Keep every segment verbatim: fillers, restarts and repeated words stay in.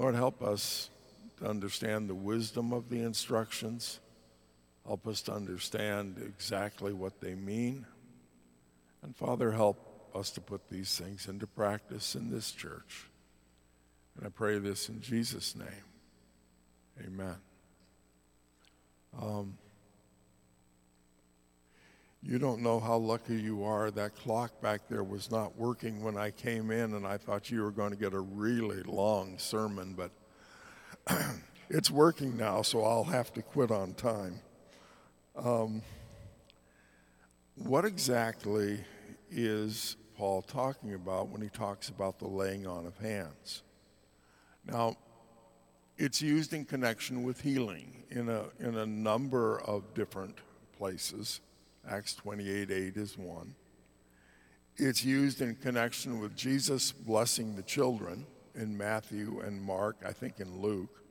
Lord, help us to understand the wisdom of the instructions. Help us to understand exactly what they mean. And Father, help us to put these things into practice in this church. And I pray this in Jesus' name. Amen. Um, you don't know how lucky you are. That clock back there was not working when I came in, and I thought you were going to get a really long sermon, but it's working now, so I'll have to quit on time. Um, what exactly is Paul talking about when he talks about the laying on of hands? Now, it's used in connection with healing in a in a number of different places. Acts twenty-eight eight is one. It's used in connection with Jesus blessing the children in Matthew and Mark, I think in Luke.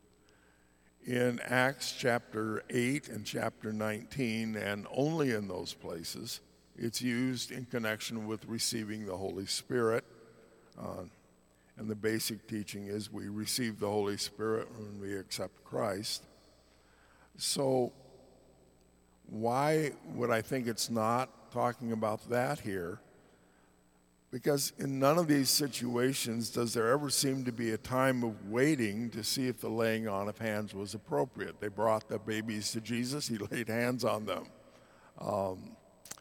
In Acts chapter eight and chapter nineteen, and only in those places, it's used in connection with receiving the Holy Spirit. Uh, and the basic teaching is we receive the Holy Spirit when we accept Christ. So why would I think it's not talking about that here? Because in none of these situations does there ever seem to be a time of waiting to see if the laying on of hands was appropriate. They brought the babies to Jesus, he laid hands on them. Um,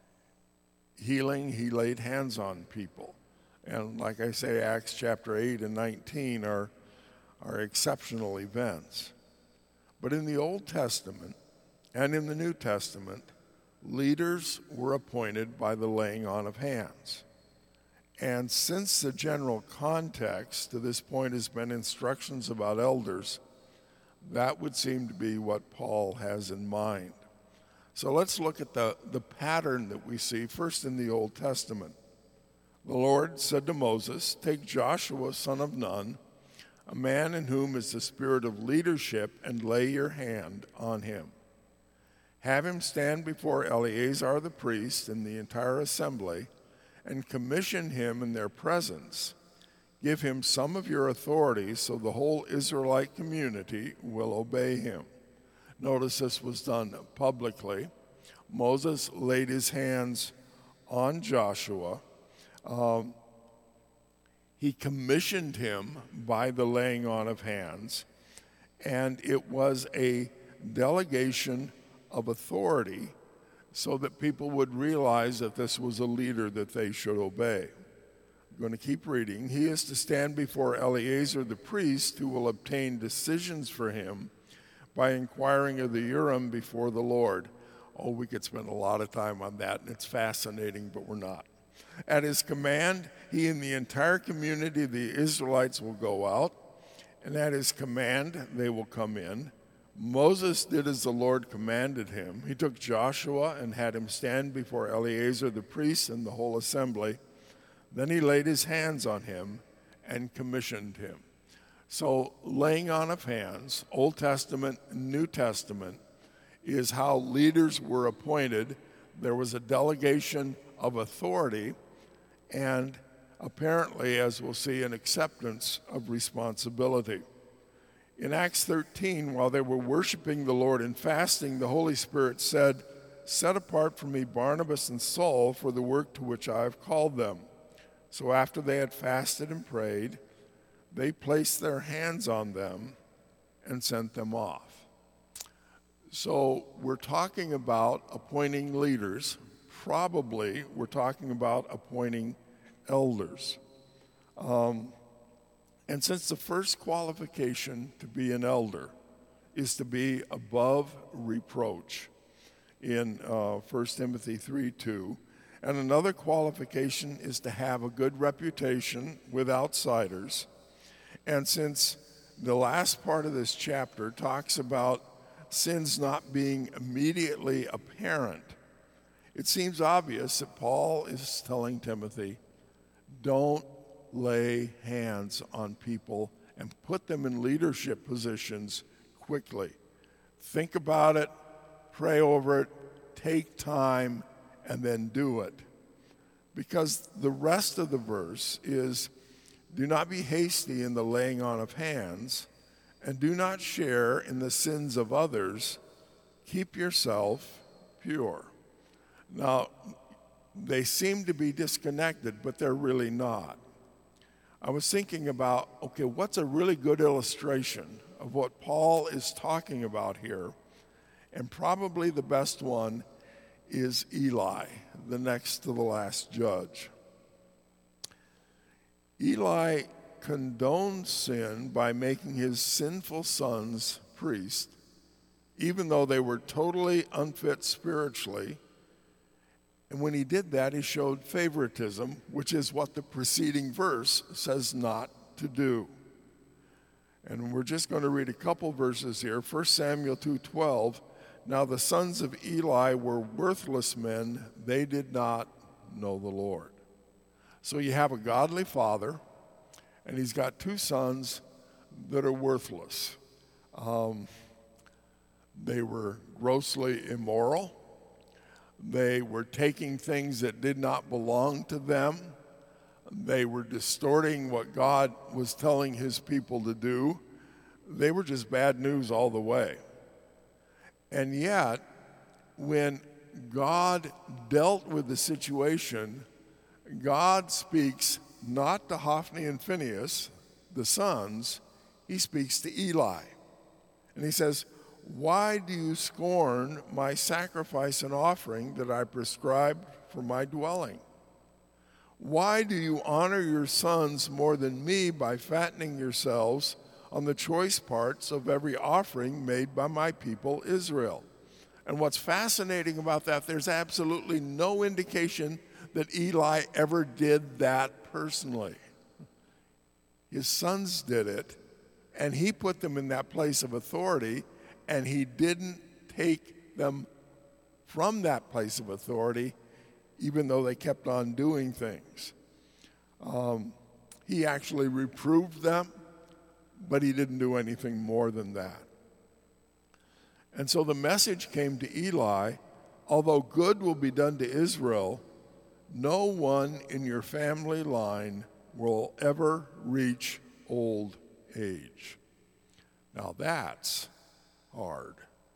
healing, he laid hands on people. And like I say, Acts chapter eight and nineteen are, are exceptional events. But in the Old Testament and in the New Testament, leaders were appointed by the laying on of hands. And since the general context to this point has been instructions about elders, that would seem to be what Paul has in mind. So let's look at the, the pattern that we see first in the Old Testament. The Lord said to Moses, "Take Joshua, son of Nun, a man in whom is the spirit of leadership, and lay your hand on him. Have him stand before Eleazar the priest and the entire assembly, and commission him in their presence. Give him some of your authority so the whole Israelite community will obey him." Notice this was done publicly. Moses laid his hands on Joshua. Um, he commissioned him by the laying on of hands, and it was a delegation of authority so that people would realize that this was a leader that they should obey. I'm going to keep reading. He is to stand before Eleazar the priest, who will obtain decisions for him by inquiring of the Urim before the Lord. Oh, we could spend a lot of time on that, and it's fascinating, but we're not. At his command, he and the entire community of the Israelites will go out, and at his command, they will come in. Moses did as the Lord commanded him. He took Joshua and had him stand before Eleazar the priest and the whole assembly. Then he laid his hands on him and commissioned him. So laying on of hands, Old Testament, New Testament, is how leaders were appointed. There was a delegation of authority and apparently, as we'll see, an acceptance of responsibility. In Acts thirteen, while they were worshiping the Lord and fasting, the Holy Spirit said, "Set apart for me Barnabas and Saul for the work to which I have called them." So after they had fasted and prayed, they placed their hands on them and sent them off. So we're talking about appointing leaders. Probably we're talking about appointing elders. Um, and since the first qualification to be an elder is to be above reproach in uh, First Timothy three two, and another qualification is to have a good reputation with outsiders, and since the last part of this chapter talks about sins not being immediately apparent, it seems obvious that Paul is telling Timothy, don't lay hands on people and put them in leadership positions quickly. Think about it, pray over it, take time, and then do it. Because the rest of the verse is Do not be hasty in the laying on of hands, and do not share in the sins of others. Keep yourself pure. Now, they seem to be disconnected, but they're really not. I was thinking about, okay, what's a really good illustration of what Paul is talking about here? And probably the best one is Eli, the next to the last judge. Eli condoned sin by making his sinful sons priests, even though they were totally unfit spiritually. And when he did that, he showed favoritism, which is what the preceding verse says not to do. And we're just going to read a couple verses here. First Samuel two twelve. Now the sons of Eli were worthless men. They did not know the Lord. So you have a godly father, and he's got two sons that are worthless. Um, they were grossly immoral. They were taking things that did not belong to them. They were distorting what God was telling his people to do. They were just bad news all the way. And yet, when God dealt with the situation, God speaks not to Hophni and Phinehas, the sons, he speaks to Eli. And he says, why do you scorn my sacrifice and offering that I prescribed for my dwelling? Why do you honor your sons more than me by fattening yourselves on the choice parts of every offering made by my people Israel? And what's fascinating about that, there's absolutely no indication that Eli ever did that personally. His sons did it, and he put them in that place of authority, and he didn't take them from that place of authority, even though they kept on doing things. Um, he actually reproved them, but he didn't do anything more than that. And so the message came to Eli, although good will be done to Israel, no one in your family line will ever reach old age. Now that's hard.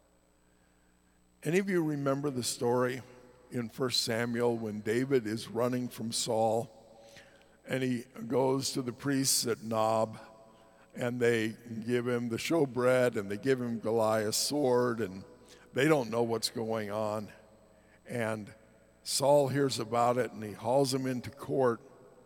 Any of you remember the story in First Samuel when David is running from Saul and he goes to the priests at Nob and they give him the showbread and they give him Goliath's sword and they don't know what's going on. And Saul hears about it and he hauls him into court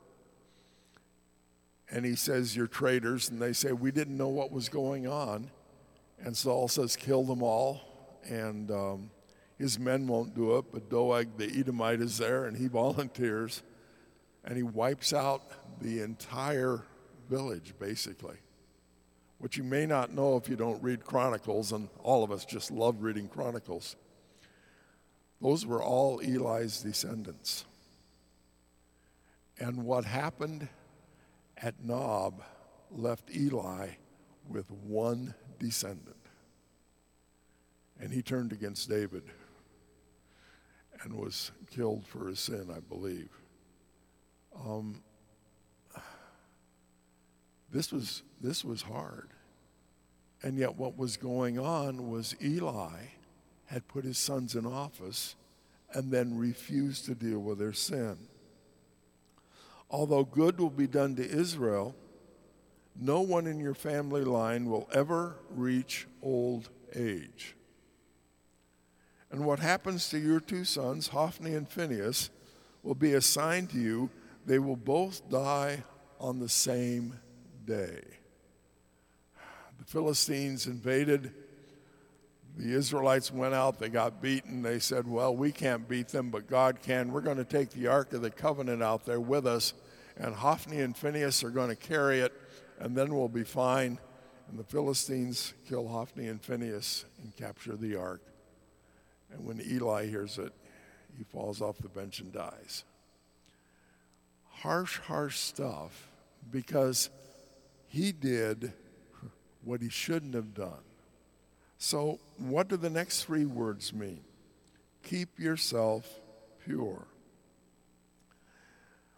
and he says, you're traitors. And they say, we didn't know what was going on. And Saul says, kill them all. And um, his men won't do it, but Doeg the Edomite is there and he volunteers. And he wipes out the entire village, basically. What you may not know if you don't read Chronicles, and all of us just love reading Chronicles, those were all Eli's descendants. And what happened at Nob left Eli with one descendant. And he turned against David and was killed for his sin, I believe. Um, this was this was hard. And yet what was going on was Eli had put his sons in office and then refused to deal with their sin. Although good will be done to Israel, no one in your family line will ever reach old age. And what happens to your two sons, Hophni and Phinehas, will be assigned to you. They will both die on the same day. The Philistines invaded. The Israelites went out. They got beaten. They said, well, we can't beat them, but God can. We're going to take the Ark of the Covenant out there with us, and Hophni and Phinehas are going to carry it, and then we'll be fine. And the Philistines kill Hophni and Phinehas and capture the Ark. And when Eli hears it, he falls off the bench and dies. Harsh, harsh stuff, because he did what he shouldn't have done. So what do the next three words mean? Keep yourself pure.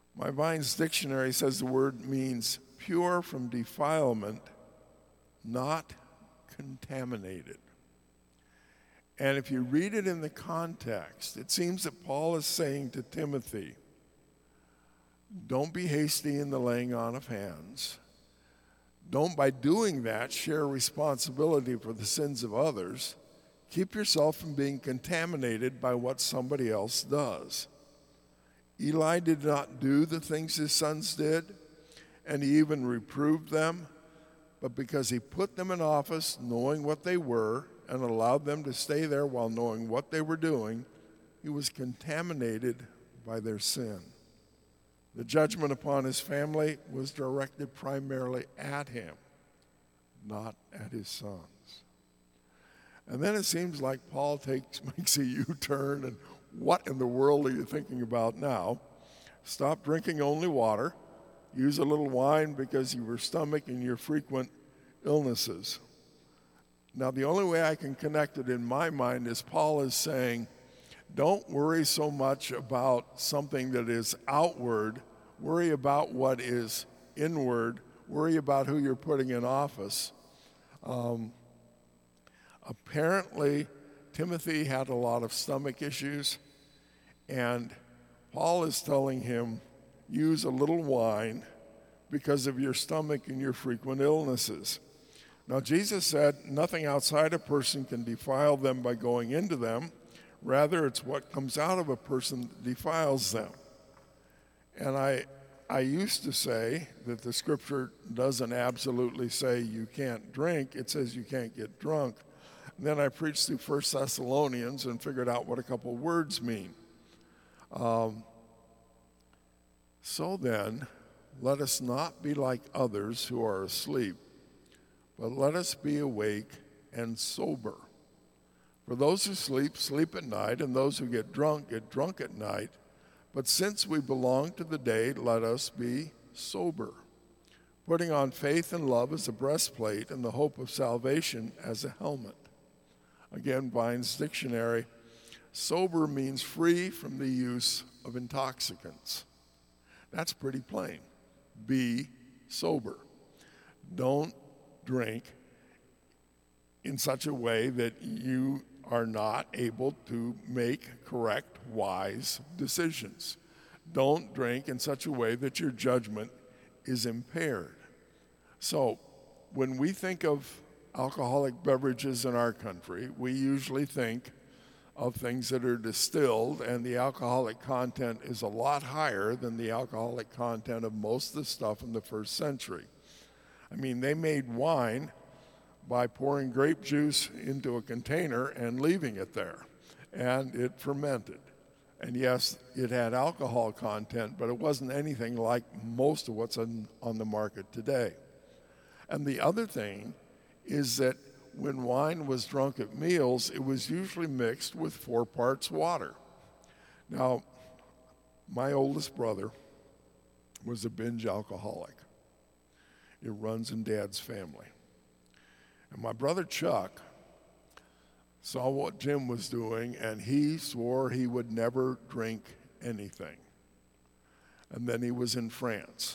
My Vine's dictionary says the word means pure from defilement, not contaminated. And if you read it in the context, it seems that Paul is saying to Timothy, don't be hasty in the laying on of hands. Don't, by doing that, share responsibility for the sins of others. Keep yourself from being contaminated by what somebody else does. Eli did not do the things his sons did, and he even reproved them, but because he put them in office knowing what they were and allowed them to stay there while knowing what they were doing, he was contaminated by their sin. The judgment upon his family was directed primarily at him, not at his sons. And then it seems like Paul takes makes a U-turn, and what in the world are you thinking about now? Stop drinking only water. Use a little wine because of your stomach and your frequent illnesses. Now, the only way I can connect it in my mind is Paul is saying, don't worry so much about something that is outward. Worry about what is inward. Worry about who you're putting in office. Um, apparently, Timothy had a lot of stomach issues, and Paul is telling him, use a little wine because of your stomach and your frequent illnesses. Now, Jesus said nothing outside a person can defile them by going into them. Rather, it's what comes out of a person that defiles them. And I, I used to say that the scripture doesn't absolutely say you can't drink. It says you can't get drunk. And then I preached through First Thessalonians and figured out what a couple words mean. Um, so then, let us not be like others who are asleep, but let us be awake and sober. For those who sleep, sleep at night, and those who get drunk, get drunk at night. But since we belong to the day, let us be sober, putting on faith and love as a breastplate and the hope of salvation as a helmet. Again, Vine's dictionary, sober means free from the use of intoxicants. That's pretty plain. Be sober. Don't drink in such a way that you are not able to make correct, wise decisions. Don't drink in such a way that your judgment is impaired. So when we think of alcoholic beverages in our country, we usually think of things that are distilled, and the alcoholic content is a lot higher than the alcoholic content of most of the stuff in the first century. I mean, they made wine by pouring grape juice into a container and leaving it there, and it fermented. And yes, it had alcohol content, but it wasn't anything like most of what's on, on the market today. And the other thing is that when wine was drunk at meals, it was usually mixed with four parts water. Now, my oldest brother was a binge alcoholic. It runs in Dad's family. And my brother Chuck saw what Jim was doing, and he swore he would never drink anything. And then he was in France.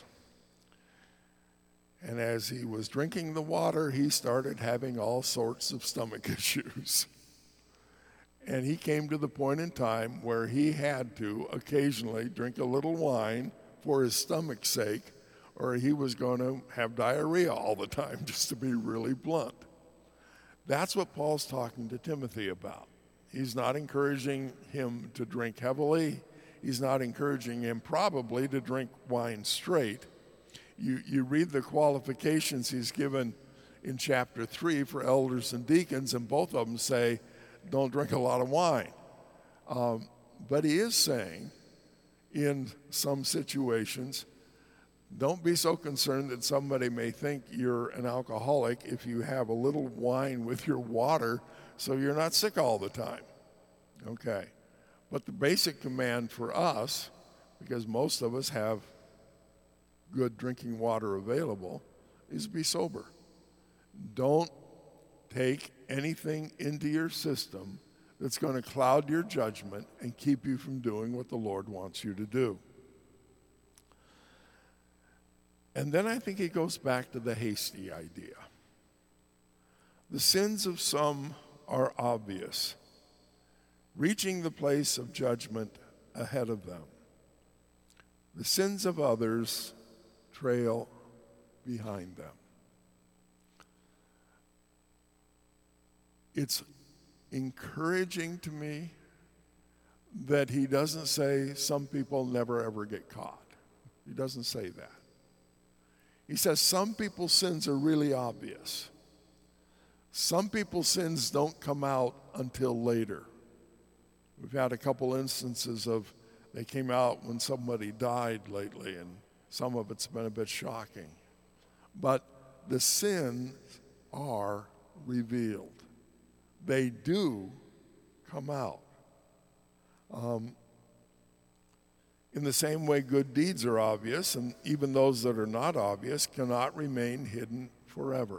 And as he was drinking the water, he started having all sorts of stomach issues. And he came to the point in time where he had to occasionally drink a little wine for his stomach's sake, or he was going to have diarrhea all the time, just to be really blunt. That's what Paul's talking to Timothy about. He's not encouraging him to drink heavily. He's not encouraging him probably to drink wine straight. You, you read the qualifications he's given in chapter three for elders and deacons, and both of them say, don't drink a lot of wine. Um, but he is saying, in some situations, don't be so concerned that somebody may think you're an alcoholic if you have a little wine with your water so you're not sick all the time. Okay. But the basic command for us, because most of us have good drinking water available, is be sober. Don't take anything into your system that's going to cloud your judgment and keep you from doing what the Lord wants you to do. And then I think he goes back to the hasty idea. The sins of some are obvious, reaching the place of judgment ahead of them. The sins of others trail behind them. It's encouraging to me that he doesn't say some people never ever get caught. He doesn't say that. He says some people's sins are really obvious. Some people's sins don't come out until later. We've had a couple instances of they came out when somebody died lately, and some of it's been a bit shocking. But the sins are revealed. They do come out. Um, in the same way, good deeds are obvious, and even those that are not obvious cannot remain hidden forever.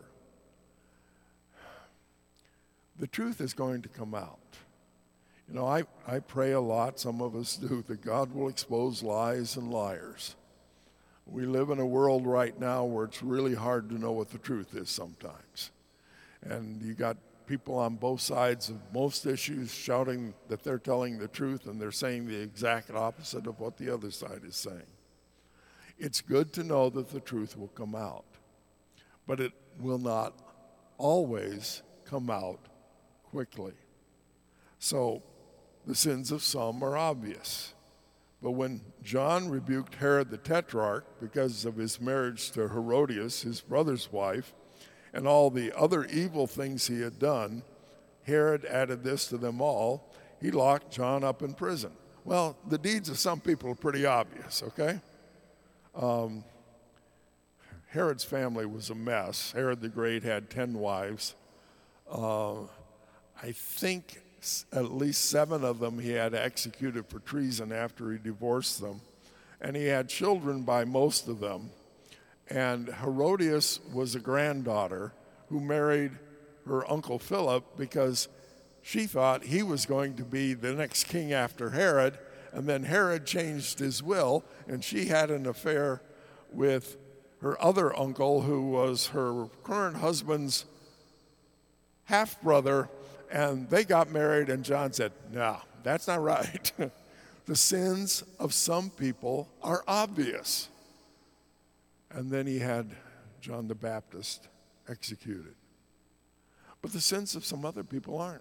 The truth is going to come out. You know, I, I pray a lot, some of us do, that God will expose lies and liars. We live in a world right now where it's really hard to know what the truth is sometimes. And you got people on both sides of most issues shouting that they're telling the truth, and they're saying the exact opposite of what the other side is saying. It's good to know that the truth will come out, but it will not always come out quickly. So the sins of some are obvious. But when John rebuked Herod the Tetrarch because of his marriage to Herodias, his brother's wife, and all the other evil things he had done, Herod added this to them all. He locked John up in prison. Well, the deeds of some people are pretty obvious, okay? Um, Herod's family was a mess. Herod the Great had ten wives. Uh, I think at least seven of them he had executed for treason after he divorced them. And he had children by most of them. And Herodias was a granddaughter who married her uncle Philip because she thought he was going to be the next king after Herod. And then Herod changed his will, and she had an affair with her other uncle, who was her current husband's half-brother. And they got married, and John said, no, that's not right. The sins of some people are obvious. And then he had John the Baptist executed. But the sins of some other people aren't.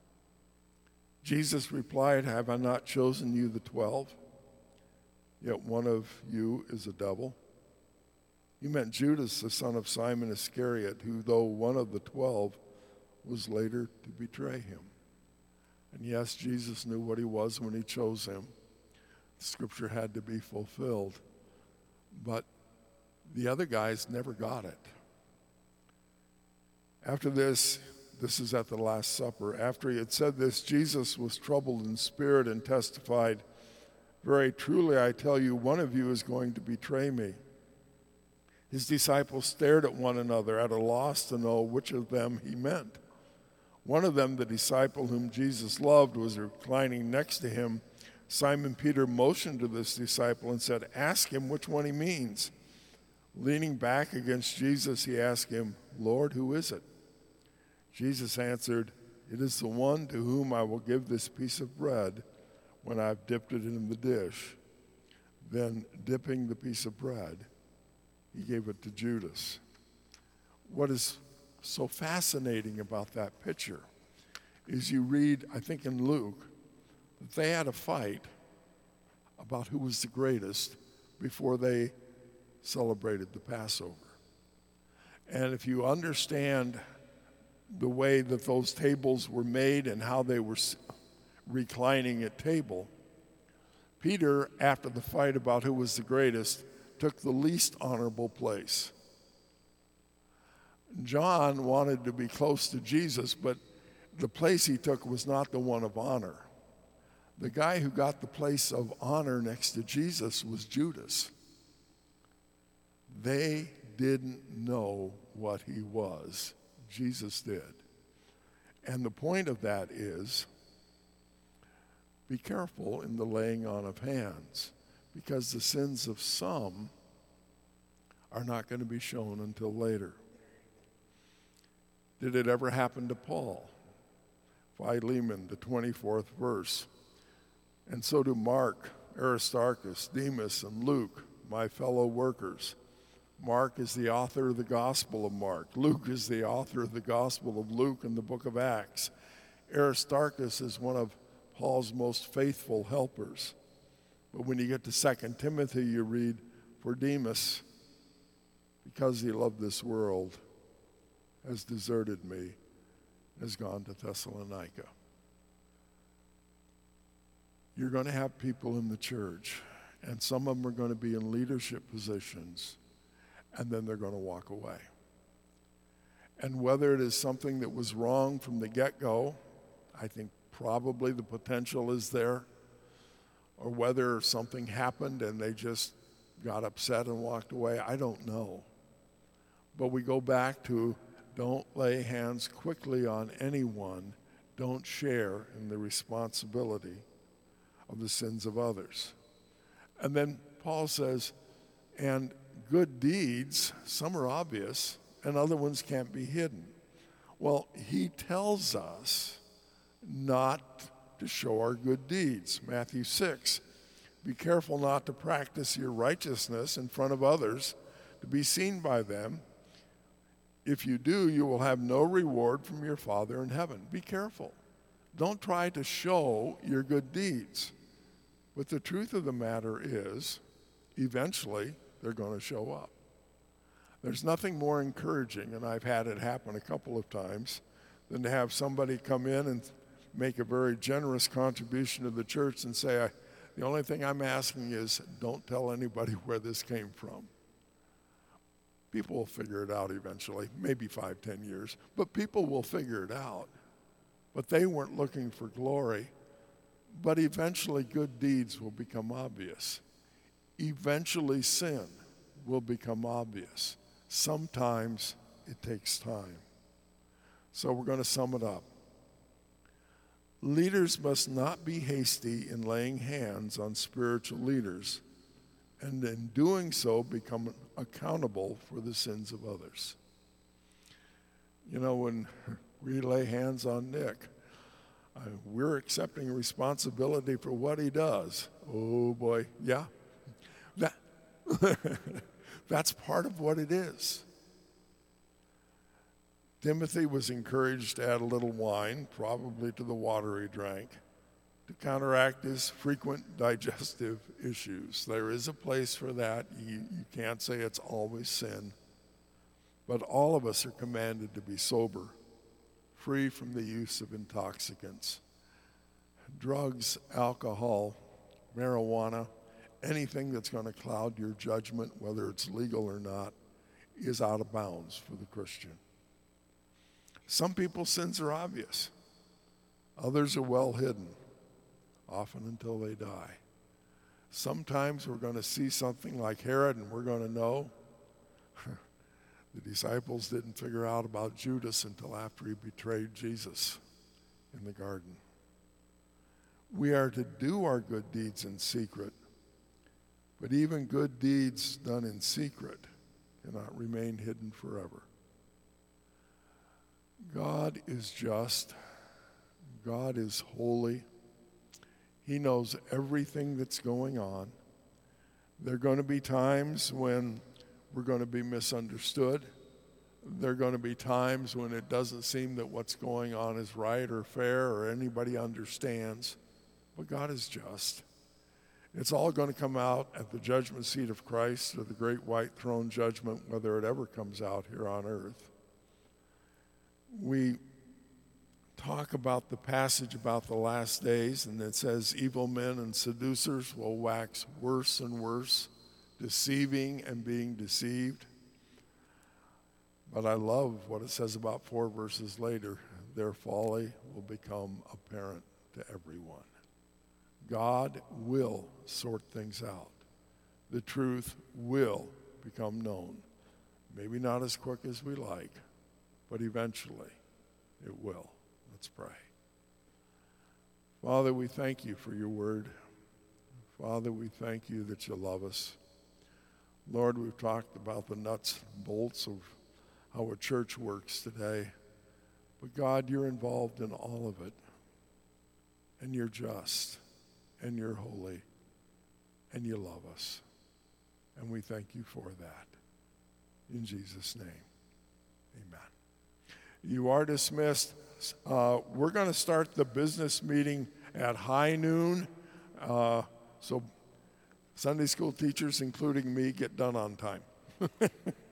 Jesus replied, have I not chosen you the twelve? Yet one of you is a devil. He meant Judas, the son of Simon Iscariot, who, though one of the twelve, was later to betray him. And yes, Jesus knew what he was when he chose him. The scripture had to be fulfilled. But the other guys never got it. After this, this is at the Last Supper, after he had said this, Jesus was troubled in spirit and testified, very truly I tell you, one of you is going to betray me. His disciples stared at one another, at a loss to know which of them he meant. One of them, the disciple whom Jesus loved, was reclining next to him. Simon Peter motioned to this disciple and said, ask him which one he means. Leaning back against Jesus, he asked him, Lord, who is it? Jesus answered, it is the one to whom I will give this piece of bread when I've dipped it in the dish. Then, dipping the piece of bread, he gave it to Judas. What is so fascinating about that picture is you read, I think in Luke, that they had a fight about who was the greatest before they celebrated the Passover. And if you understand the way that those tables were made and how they were reclining at table, Peter, after the fight about who was the greatest, took the least honorable place. John wanted to be close to Jesus, but the place he took was not the one of honor. The guy who got the place of honor next to Jesus was Judas. They didn't know what he was. Jesus did. And the point of that is, be careful in the laying on of hands, because the sins of some are not going to be shown until later. Did it ever happen to Paul? Philemon, the twenty-fourth verse. And so do Mark, Aristarchus, Demas, and Luke, my fellow workers. Mark is the author of the Gospel of Mark. Luke is the author of the Gospel of Luke and the book of Acts. Aristarchus is one of Paul's most faithful helpers. But when you get to Second Timothy, you read, for Demas, because he loved this world, has deserted me, has gone to Thessalonica. You're going to have people in the church, and some of them are going to be in leadership positions, and then they're going to walk away. And whether it is something that was wrong from the get-go, I think probably the potential is there, or whether something happened and they just got upset and walked away, I don't know. But we go back to don't lay hands quickly on anyone. Don't share in the responsibility of the sins of others. And then Paul says, and good deeds, some are obvious, and other ones can't be hidden. Well, he tells us not to show our good deeds. Matthew six, be careful not to practice your righteousness in front of others to be seen by them. If you do, you will have no reward from your Father in heaven. Be careful. Don't try to show your good deeds. But the truth of the matter is, eventually, they're going to show up. There's nothing more encouraging, and I've had it happen a couple of times, than to have somebody come in and make a very generous contribution to the church and say, I, the only thing I'm asking is don't tell anybody where this came from. People will figure it out eventually, maybe five, ten years, but people will figure it out. But they weren't looking for glory. But eventually good deeds will become obvious. Eventually sin will become obvious. Sometimes it takes time. So we're going to sum it up. Leaders must not be hasty in laying hands on spiritual leaders, and in doing so become accountable for the sins of others. You know, when we lay hands on Nick, uh, we're accepting responsibility for what he does. Oh boy, yeah. That, that's part of what it is. Timothy was encouraged to add a little wine, probably to the water he drank, to counteract his frequent digestive issues. There is a place for that. You, you can't say it's always sin. But all of us are commanded to be sober, free from the use of intoxicants. Drugs, alcohol, marijuana, anything that's going to cloud your judgment, whether it's legal or not, is out of bounds for the Christian. Some people's sins are obvious. Others are well hidden, often until they die. Sometimes we're going to see something like Herod and we're going to know. The disciples didn't figure out about Judas until after he betrayed Jesus in the garden. We are to do our good deeds in secret, but even good deeds done in secret cannot remain hidden forever. God is just. God is holy. He knows everything that's going on. There are going to be times when we're going to be misunderstood. There are going to be times when it doesn't seem that what's going on is right or fair or anybody understands. But God is just. It's all going to come out at the judgment seat of Christ, or the great white throne judgment, whether it ever comes out here on earth. We talk about the passage about the last days, and it says evil men and seducers will wax worse and worse, deceiving and being deceived. But I love what it says about four verses later. Their folly will become apparent to everyone. God will sort things out. The truth will become known. Maybe not as quick as we like, but eventually it will. Let's pray. Father, we thank you for your word. Father, we thank you that you love us. Lord, we've talked about the nuts and bolts of how a church works today. But God, you're involved in all of it. And you're just. And you're holy. And you love us. And we thank you for that. In Jesus' name, amen. You are dismissed. Uh, we're going to start the business meeting at high noon. Uh, so Sunday school teachers, including me, get done on time.